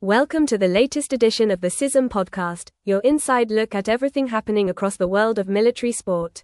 Welcome to the latest edition of the CISM podcast, your inside look at everything happening across the world of military sport.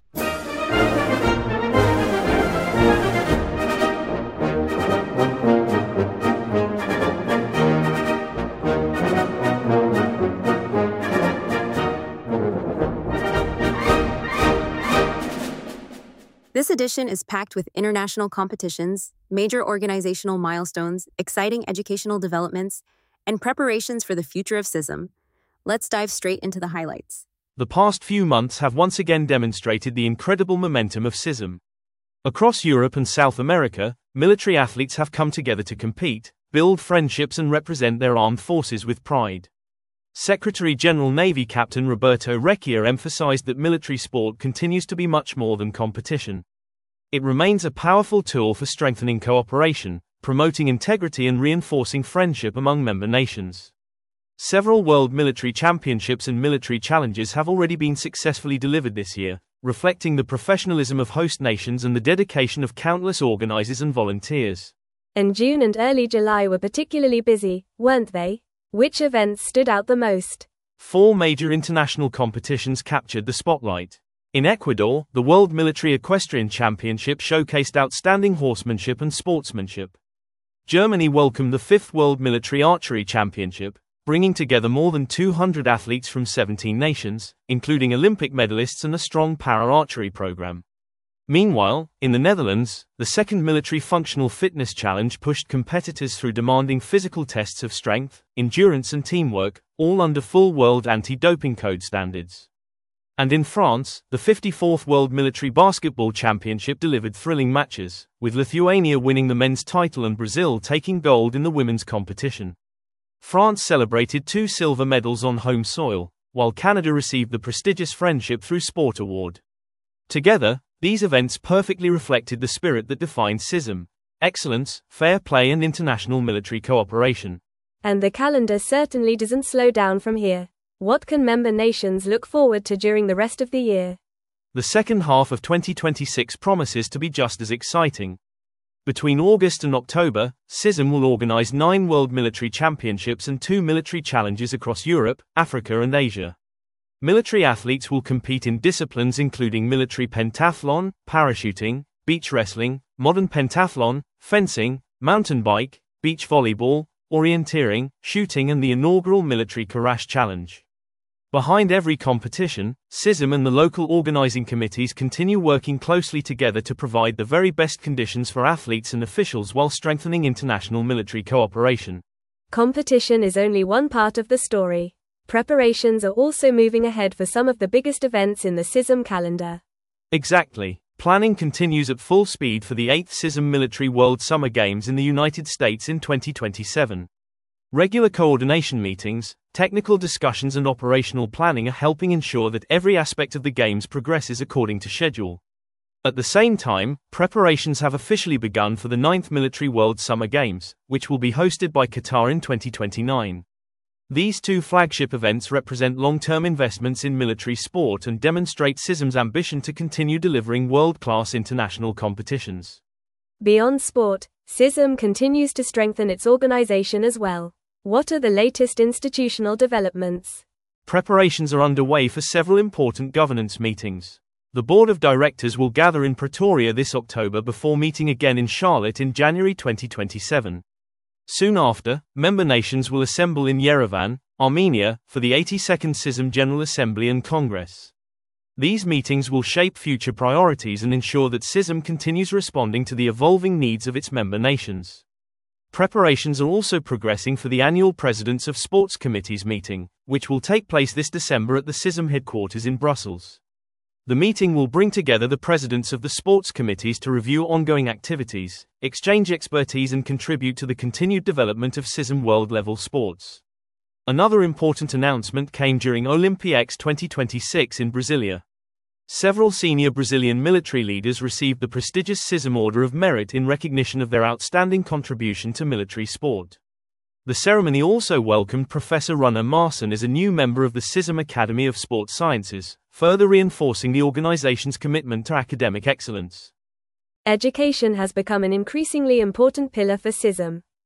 This edition is packed with international competitions, major organizational milestones, exciting educational developments, and preparations for the future of CISM. Let's dive straight into the highlights. The past few months have once again demonstrated the incredible momentum of CISM. Across Europe and South America, military athletes have come together to compete, build friendships and represent their armed forces with pride. Secretary-General Navy Captain Roberto Recchia emphasized that military sport continues to be much more than competition. It remains a powerful tool for strengthening cooperation, promoting integrity and reinforcing friendship among member nations. Several World Military Championships and military challenges have already been successfully delivered this year, reflecting the professionalism of host nations and the dedication of countless organizers and volunteers. And June and early July were particularly busy, weren't they? Which events stood out the most? 4 major international competitions captured the spotlight. In Ecuador, the World Military Equestrian Championship showcased outstanding horsemanship and sportsmanship. Germany welcomed the 5th World Military Archery Championship, bringing together more than 200 athletes from 17 nations, including Olympic medalists and a strong para-archery program. Meanwhile, in the Netherlands, the 2nd Military Functional Fitness Challenge pushed competitors through demanding physical tests of strength, endurance and teamwork, all under full World Anti-Doping Code standards. And in France, the 54th World Military Basketball Championship delivered thrilling matches, with Lithuania winning the men's title and Brazil taking gold in the women's competition. France celebrated 2 silver medals on home soil, while Canada received the prestigious Friendship Through Sport Award. Together, these events perfectly reflected the spirit that defines CISM: excellence, fair play and international military cooperation. And the calendar certainly doesn't slow down from here. What can member nations look forward to during the rest of the year? The second half of 2026 promises to be just as exciting. Between August and October, CISM will organize 9 World Military Championships and 2 military challenges across Europe, Africa and Asia. Military athletes will compete in disciplines including military pentathlon, parachuting, beach wrestling, modern pentathlon, fencing, mountain bike, beach volleyball, orienteering, shooting and the inaugural Military Karash Challenge. Behind every competition, CISM and the local organizing committees continue working closely together to provide the very best conditions for athletes and officials while strengthening international military cooperation. Competition is only one part of the story. Preparations are also moving ahead for some of the biggest events in the CISM calendar. Exactly. Planning continues at full speed for the 8th CISM Military World Summer Games in the United States in 2027. Regular coordination meetings, technical discussions and operational planning are helping ensure that every aspect of the Games progresses according to schedule. At the same time, preparations have officially begun for the 9th Military World Summer Games, which will be hosted by Qatar in 2029. These 2 flagship events represent long-term investments in military sport and demonstrate CISM's ambition to continue delivering world-class international competitions. Beyond sport, CISM continues to strengthen its organization as well. What are the latest institutional developments? Preparations are underway for several important governance meetings. The Board of Directors will gather in Pretoria this October before meeting again in Charlotte in January 2027. Soon after, member nations will assemble in Yerevan, Armenia, for the 82nd CISM General Assembly and Congress. These meetings will shape future priorities and ensure that CISM continues responding to the evolving needs of its member nations. Preparations are also progressing for the annual Presidents of Sports Committees meeting, which will take place this December at the CISM headquarters in Brussels. The meeting will bring together the presidents of the sports committees to review ongoing activities, exchange expertise and contribute to the continued development of CISM world-level sports. Another important announcement came during Olympiacs 2026 in Brasilia. Several senior Brazilian military leaders received the prestigious CISM Order of Merit in recognition of their outstanding contribution to military sport. The ceremony also welcomed Professor Runner Marson as a new member of the CISM Academy of Sports Sciences, further reinforcing the organization's commitment to academic excellence. Education has become an increasingly important pillar for CISM.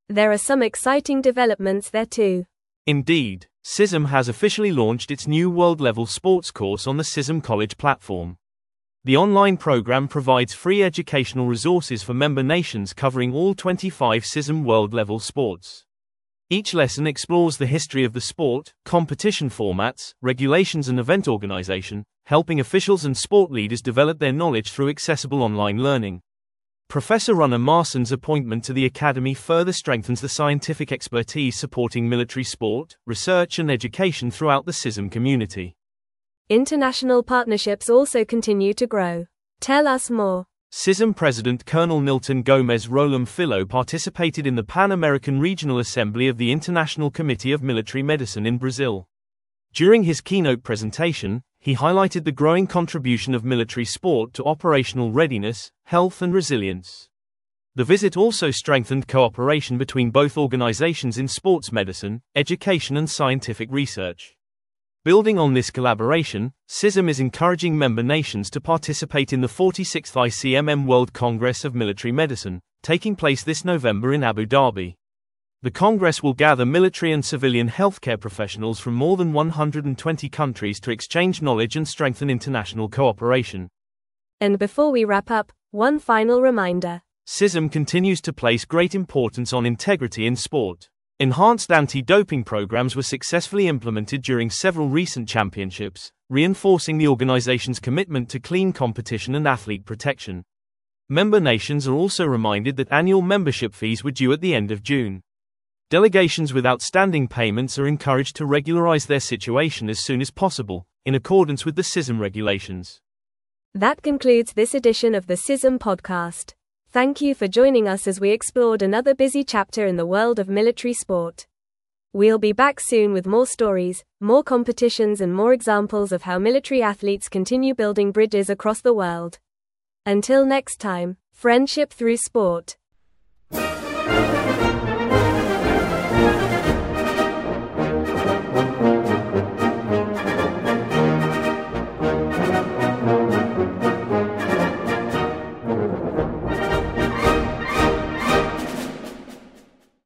There are some exciting developments there too. Indeed, CISM has officially launched its new world-level sports course on the CISM College platform. The online program provides free educational resources for member nations covering all 25 CISM world-level sports. Each lesson explores the history of the sport, competition formats, regulations and event organization, helping officials and sport leaders develop their knowledge through accessible online learning. Professor Runner Marson's appointment to the Academy further strengthens the scientific expertise supporting military sport, research and education throughout the CISM community. International partnerships also continue to grow. Tell us more. CISM President Colonel Nilton Gomez Rolim Filho participated in the Pan-American Regional Assembly of the International Committee of Military Medicine in Brazil. During his keynote presentation, he highlighted the growing contribution of military sport to operational readiness, health and resilience. The visit also strengthened cooperation between both organizations in sports medicine, education and scientific research. Building on this collaboration, CISM is encouraging member nations to participate in the 46th ICMM World Congress of Military Medicine, taking place this November in Abu Dhabi. The Congress will gather military and civilian healthcare professionals from more than 120 countries to exchange knowledge and strengthen international cooperation. And before we wrap up, one final reminder. CISM continues to place great importance on integrity in sport. Enhanced anti-doping programs were successfully implemented during several recent championships, reinforcing the organization's commitment to clean competition and athlete protection. Member nations are also reminded that annual membership fees were due at the end of June. Delegations with outstanding payments are encouraged to regularize their situation as soon as possible, in accordance with the CISM regulations. That concludes this edition of the CISM podcast. Thank you for joining us as we explored another busy chapter in the world of military sport. We'll be back soon with more stories, more competitions and more examples of how military athletes continue building bridges across the world. Until next time, friendship through sport.